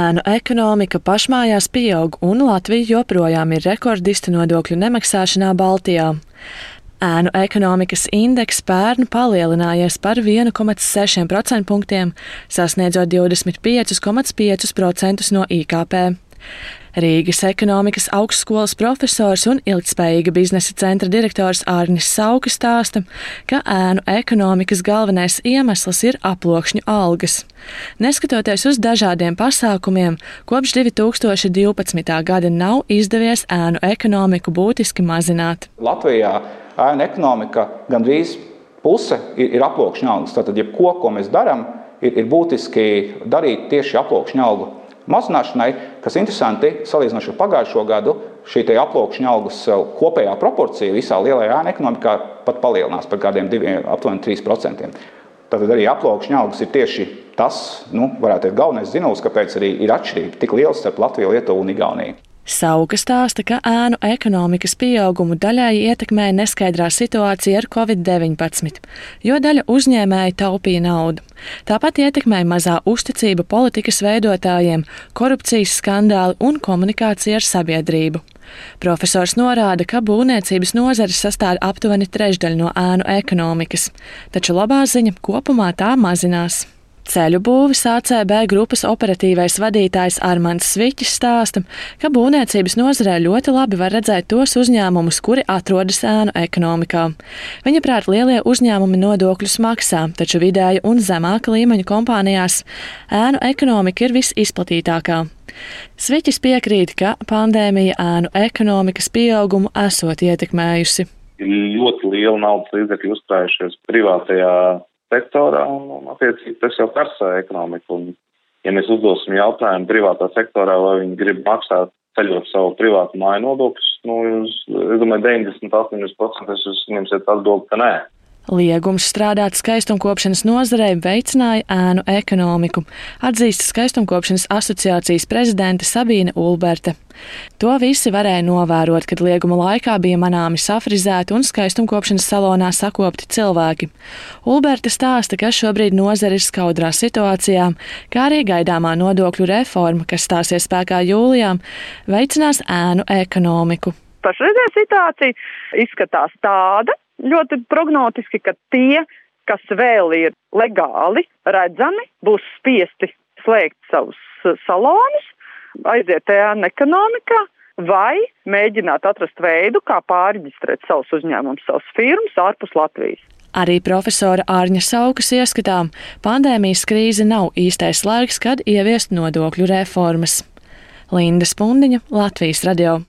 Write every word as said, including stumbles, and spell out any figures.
Ēnu ekonomika pašmājās pieaug, un Latvija joprojām ir rekordiste nodokļu nemaksāšanā Baltijā. Ēnu ekonomikas indeks pērn palielinājies par vienu komats seši procentpunktiem, sasniedzot divdesmit pieci komats pieci procenti no I K P. Rīgas ekonomikas augstskolas profesors un ilgtspējīga biznesa centra direktors Ārnis Sauka stāsta, ka ēnu ekonomikas galvenais iemesls ir aploksņu algas. Neskatoties uz dažādiem pasākumiem, kopš divi tūkstoši divpadsmitā gada nav izdevies ēnu ekonomiku būtiski mazināt. Latvijā ēnu ekonomika gandrīz puse ir, ir aploksņu algas. Tātad, jebko, ko mēs darām, ir, ir būtiski darīt tieši aploksņu algu mazināšanai, kas interesanti, salīdzinot ar pagājušo gadu, šī aploksņu algas kopējā proporcija visā lielajā ēnu ekonomikā pat palielinās par kādiem diviem, aptuveni trīs procentiem. Tātad arī aploksņu algas ir tieši tas, nu, varētu teikt, galvenais zinājums, kāpēc arī ir atšķirība tik liela starp Latviju, Lietuvu un Igauniju. Sauka stāsta, ka ēnu ekonomikas pieaugumu daļai ietekmēja neskaidrā situācija ar covid deviņpadsmit, jo daļa uzņēmēji taupīja naudu. Tāpat ietekmēja mazā uzticība politikas veidotājiem, korupcijas skandāli un komunikācija ar sabiedrību. Profesors norāda, ka būvniecības nozares sastāv aptuveni trešdaļu no ēnu ekonomikas, taču labā ziņa kopumā tā mazinās. Ceļu būves A C B grupas operatīvais vadītājs Armands Sviķis stāsta, ka būvniecības nozarē ļoti labi var redzēt tos uzņēmumus, kuri atrodas ēnu ekonomikā. Viņa prāt, lielie uzņēmumi nodokļus maksā, taču vidēja un zemāka līmeņa kompānijās ēnu ekonomika ir visizplatītākā. Sviķis piekrīt, ka pandēmija ēnu ekonomikas pieaugumu esot ietekmējusi. Ir ļoti liela naudas līdzekļi uzkrājušies privātajā sektorā, un, un attiecīgi tas jau karsē ekonomiku. Un, ja mēs uzdosim jautājumu privātā sektorā, vai viņi grib maksāt ceļot savu privātu māju nodokļus, nu, jūs, es domāju, deviņdesmit astoņi procenti jūs ņemsiet atbildi, ka nē. Liegums strādāt skaistumkopšanas nozarei veicināja ēnu ekonomiku, atzīst Skaistumkopšanas asociācijas prezidente Sabīne Ulberte. To visi varēja novērot, kad lieguma laikā bija manāmi safrizēti un skaistumkopšanas salonā sakopti cilvēki. Ulberte stāsta, ka šobrīd nozare ir skaudrā situācijā, kā arī gaidāmā nodokļu reforma, kas stāsies spēkā jūlijā, veicinās ēnu ekonomiku. Pašreizējā situācija izskatās tāda, ļoti prognotiski, ka tie, kas vēl ir legāli redzami, būs spiesti slēgt savus salonus, aiziet ēnu ekonomikā vai mēģināt atrast veidu, kā pārreģistrēt savus uzņēmumus, savus firmas ārpus Latvijas. Arī profesora Ārņa Saukas ieskatām, pandēmijas krīze nav īstais laiks, kad ieviest nodokļu reformas. Linda Spundiņa, Latvijas radio.